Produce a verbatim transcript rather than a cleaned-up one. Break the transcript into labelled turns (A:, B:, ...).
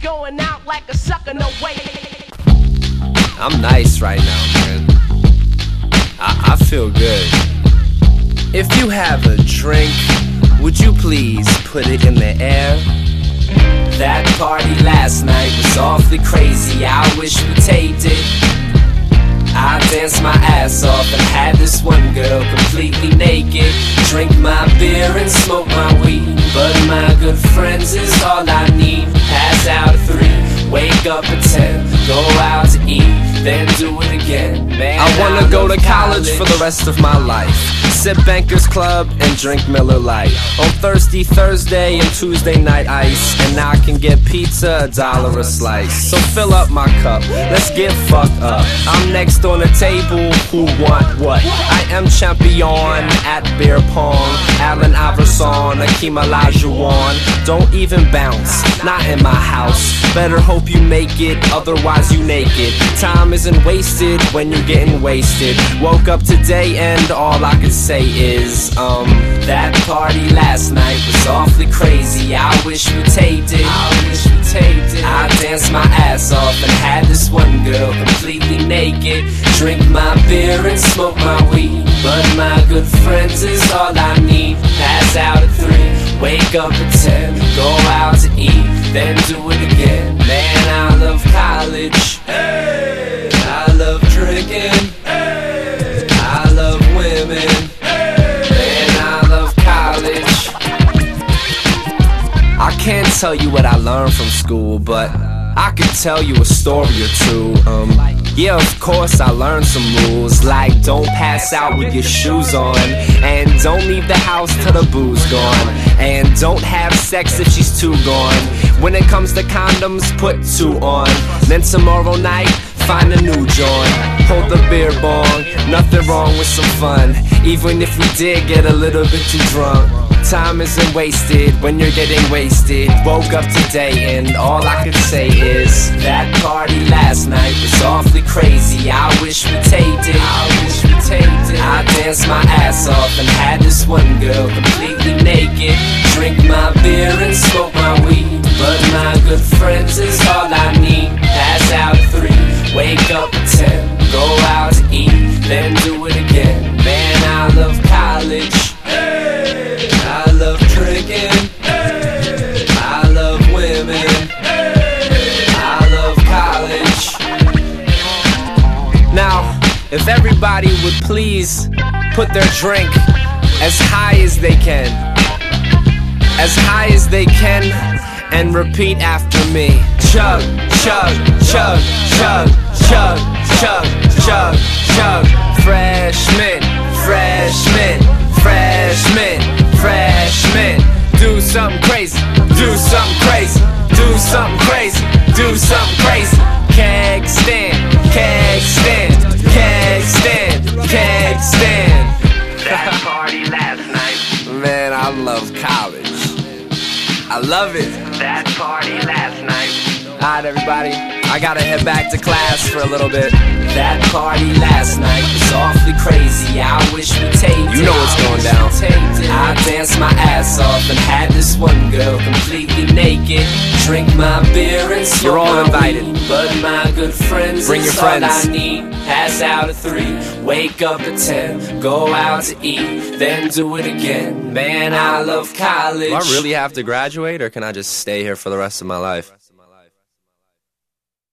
A: going out like a sucker, no way.
B: I'm nice right now, man. I, I feel good. If you have a drink, would you please put it in the air? That party last night was awfully crazy, I wish we taped it. I danced my ass off and had this one girl completely naked. Drink my beer and smoke my weed, but my good friends is all I need. Pass out at three, wake up at ten, go out to eat, then do it again. Man, I wanna I go to college, college for the rest of my life. Sip Bankers Club and drink Miller Lite. On Thirsty Thursday and Tuesday night ice. And now I can get pizza, a dollar a slice. So fill up my cup, let's get fucked up. I'm next on the table, who want what? I am champion at beer pong. Allen Iverson, Akeem Olajuwon. Don't even bounce, not in my house. Better hope you make it, otherwise you naked. Time isn't wasted when you're getting wasted. Woke up today and all I could say is, um, that party last night was awfully crazy. I wish we taped it. I wish we taped it. I danced my ass off and had this one girl completely naked. Drink my beer and smoke my weed, but my good friends is all I need. Pass out at three, wake up at ten, go out to eat, then do it again. Man, I love college. Hey, I love drinking. Hey, I love women. I can't tell you what I learned from school, but I could tell you a story or two. Um, yeah, of course I learned some rules, like don't pass out with your shoes on, and don't leave the house till the booze gone, and don't have sex if she's too gone. When it comes to condoms, put two on. Then tomorrow night, find a new joint. Hold the beer bong, nothing wrong with some fun, even if we did get a little bit too drunk. Time isn't wasted when you're getting wasted. Woke up today and all I could say is, that party last night was awfully crazy. I wish we taped it. I wish we taped it. I danced my ass off and had this one girl completely naked. Drink my beer and smoke my weed, but my good friends is all I need. Pass out at three, wake up at ten, go out to eat, then do it again. Man, I love college. Hey, I love drinking. Hey, I love women. Hey, I love college. Now, if everybody would please put their drink as high as they can, as high as they can, and repeat after me. Chug, chug, chug, chug, chug, chug, chug, chug. Freshman, freshman, freshman, freshman. Do something crazy, do something crazy, do something crazy, do something crazy. Keg stand, keg stand, keg stand, keg stand. That party last night. Man, I love college. I love it. That party last night. Alright, everybody, I gotta head back to class for a little bit. That party last night was awfully crazy. I wish we taped it. You know what's going down. I danced my ass off and had this one girl completely naked. Drink my beer and smoke. You're all invited, weed, but my good friends bring your friends. All I need. Pass out at three, wake up at ten, go out to eat, then do it again. Man, I love college. Do I really have to graduate, or can I just stay here for the rest of my life?